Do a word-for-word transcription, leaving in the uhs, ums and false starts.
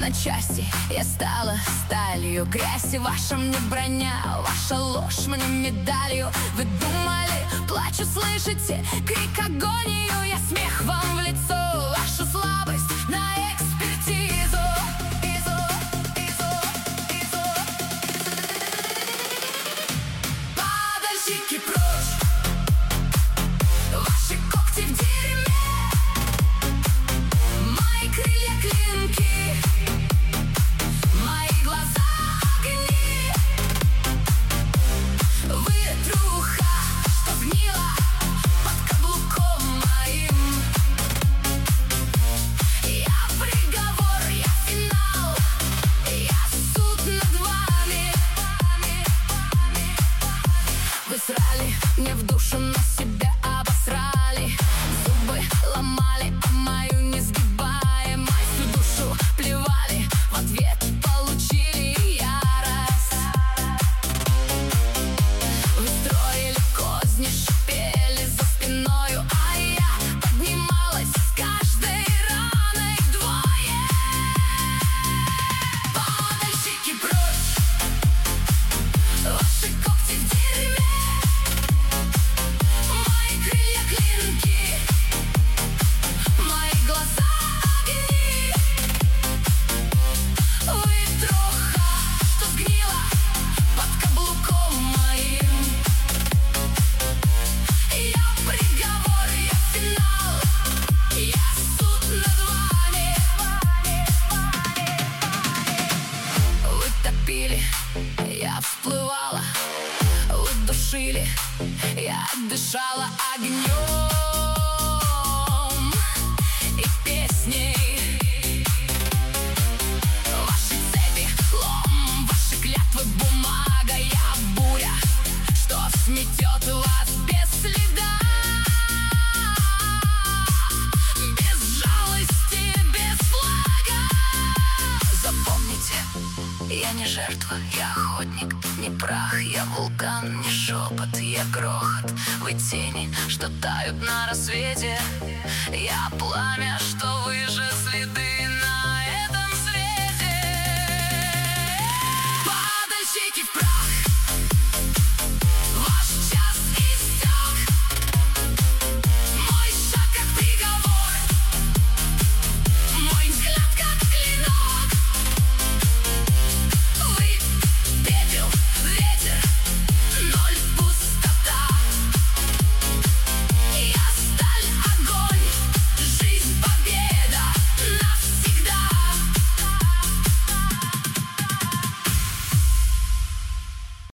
на части, я стала сталью. Грязь и ваша мне броня, ваша ложь мне медалью. Вы думали, плачу, слышите крик, агонию? Я смех вам в лицо, вашу слабость на экспертизу. Изу, изу, изу. Падальщики прочь, ваши когти в дерьме, мои крылья клинки, мои глаза огни. Вы труха, что гнила под каблуком моим. Я приговор, я финал, я суд над вами. Вы срали мне в душу, на себя обосрали, зубы ломали, а мою несгибаемость в душу плевали, в ответ получили ярость. Вы строили козни, шипели за спиною, а я поднималась с каждой раной вдвое. Падальщики прочь, ваши когти в дерьме, мои крылья клинки, мои глаза огни. Вы троха, что сгнила под каблуком моим. Я приговор, я финал, я суд над вами. Вы топили, я всплывала, вы душили, я дышала огнем и песней. Ваши цепи лом, ваши клятвы бумага, я буря, что сметет вас без следа, без жалости, без флага. Запомните, я не жертва, я охотник, не прах, я вулкан, не шепот, я грохот. Вы тени, что тают на рассвете, я пламя, что выжжет